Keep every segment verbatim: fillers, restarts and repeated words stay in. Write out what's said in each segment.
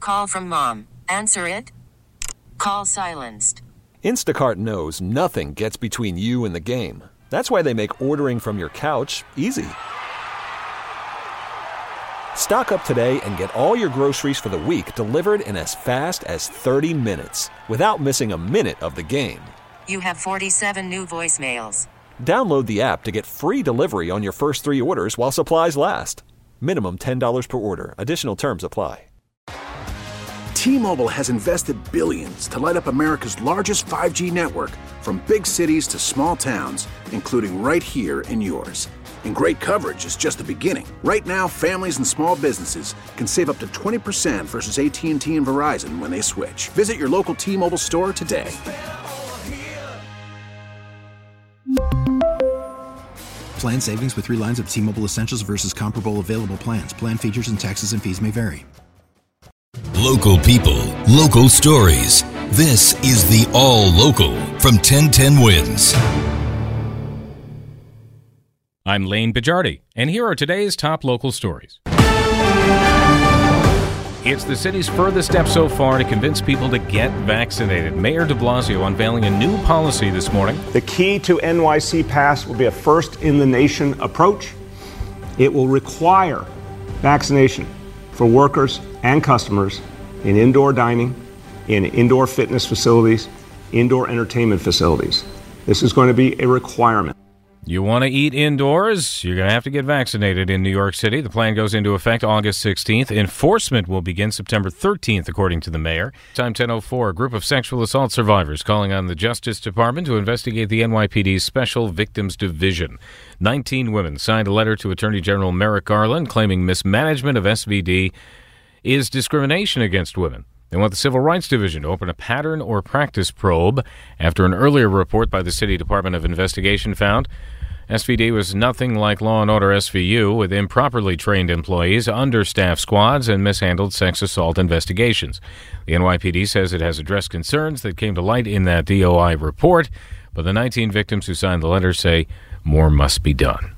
call from mom. Answer it. Call silenced. Instacart knows nothing gets between you and the game. That's why they make ordering from your couch easy. Stock up today and get all your groceries for the week delivered in as fast as thirty minutes without missing a minute of the game. You have forty-seven new voicemails. Download the app to get free delivery on your first three orders while supplies last. Minimum ten dollars per order. Additional terms apply. T-Mobile has invested billions to light up America's largest five G network, from big cities to small towns, including right here in yours. And great coverage is just the beginning. Right now, families and small businesses can save up to twenty percent versus A T and T and Verizon when they switch. Visit your local T-Mobile store today. Plan savings with three lines of T-Mobile Essentials versus comparable available plans. Plan features and taxes and fees may vary. Local people, local stories. This is the All Local from ten ten Wins. I'm Lane Bajardi, and here are today's top local stories. It's the city's furthest step so far to convince people to get vaccinated. Mayor de Blasio unveiling a new policy this morning. The key to N Y C Pass will be a first-in-the-nation approach. It will require vaccination for workers and customers in indoor dining, in indoor fitness facilities, indoor entertainment facilities. This is going to be a requirement. You want to eat indoors? You're going to have to get vaccinated in New York City. The plan goes into effect August sixteenth. Enforcement will begin September thirteenth, according to the mayor. Time ten oh four, a group of sexual assault survivors calling on the Justice Department to investigate the N Y P D's Special Victims Division. nineteen women signed a letter to Attorney General Merrick Garland claiming mismanagement of S V D is discrimination against women. They want the Civil Rights Division to open a pattern or practice probe after an earlier report by the City Department of Investigation found S V D was nothing like Law and Order S V U, with improperly trained employees, understaffed squads, and mishandled sex assault investigations. The N Y P D says it has addressed concerns that came to light in that D O I report, but the nineteen victims who signed the letter say more must be done.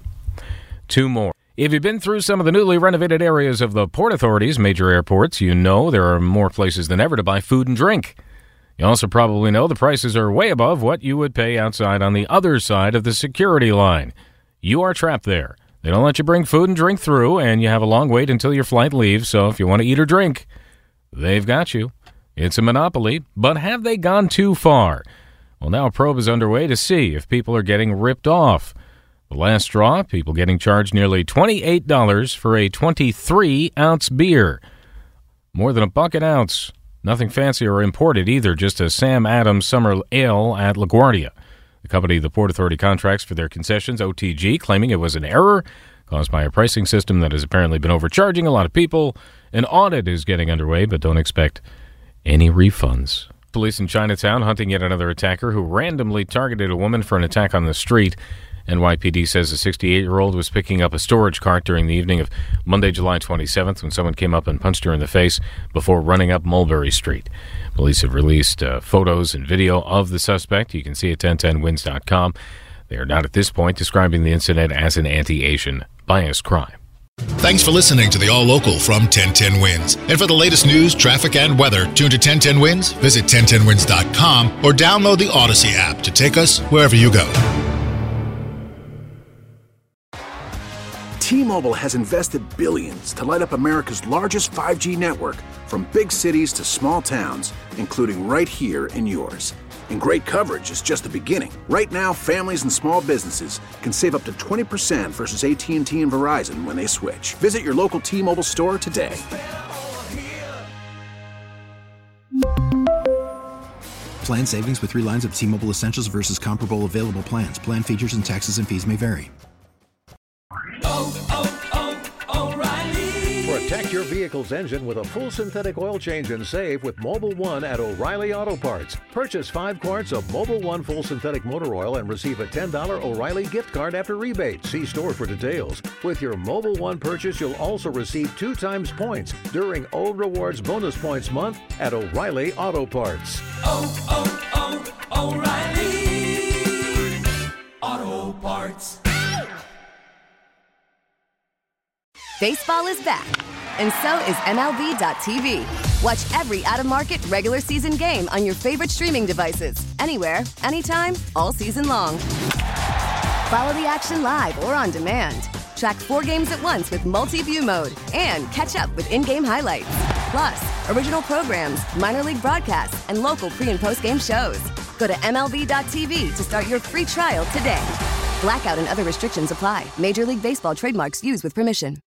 Two more. If you've been through some of the newly renovated areas of the Port Authority's major airports, you know there are more places than ever to buy food and drink. You also probably know the prices are way above what you would pay outside on the other side of the security line. You are trapped there. They don't let you bring food and drink through, and you have a long wait until your flight leaves, so if you want to eat or drink, they've got you. It's a monopoly, but have they gone too far? Well, now a probe is underway to see if people are getting ripped off. The last straw, people getting charged nearly twenty-eight dollars for a twenty-three ounce beer. More than a buck an ounce. Nothing fancy or imported either, just a Sam Adams Summer Ale at LaGuardia. The company the Port Authority contracts for their concessions, O T G, claiming it was an error caused by a pricing system that has apparently been overcharging a lot of people. An audit is getting underway, but don't expect any refunds. Police in Chinatown hunting yet another attacker who randomly targeted a woman for an attack on the street. N Y P D says a sixty-eight-year-old was picking up a storage cart during the evening of Monday, July twenty-seventh, when someone came up and punched her in the face before running up Mulberry Street. Police have released uh, photos and video of the suspect. You can see at ten ten wins dot com. They are not at this point describing the incident as an anti-Asian bias crime. Thanks for listening to the All Local from ten ten Wins. And for the latest news, traffic, and weather, tune to ten ten Wins, visit ten ten wins dot com, or download the Odyssey app to take us wherever you go. T-Mobile has invested billions to light up America's largest five G network, from big cities to small towns, including right here in yours. And great coverage is just the beginning. Right now, families and small businesses can save up to twenty percent versus A T and T and Verizon when they switch. Visit your local T-Mobile store today. Plan savings with three lines of T-Mobile Essentials versus comparable available plans. Plan features and taxes and fees may vary. Oh, oh, oh, O'Reilly. Protect your vehicle's engine with a full synthetic oil change and save with Mobil one at O'Reilly Auto Parts. Purchase five quarts of Mobil one full synthetic motor oil and receive a ten dollars O'Reilly gift card after rebate. See store for details. With your Mobil one purchase, you'll also receive two times points during O Rewards Bonus Points Month at O'Reilly Auto Parts. Oh, oh, oh, O'Reilly Auto Parts. Baseball is back, and so is M L B dot T V. Watch every out-of-market regular season game on your favorite streaming devices, anywhere, anytime, all season long. Follow the action live or on demand. Track four games at once with multi-view mode and catch up with in-game highlights. Plus, original programs, minor league broadcasts, and local pre- and post-game shows. Go to M L B dot T V to start your free trial today. Blackout and other restrictions apply. Major League Baseball trademarks used with permission.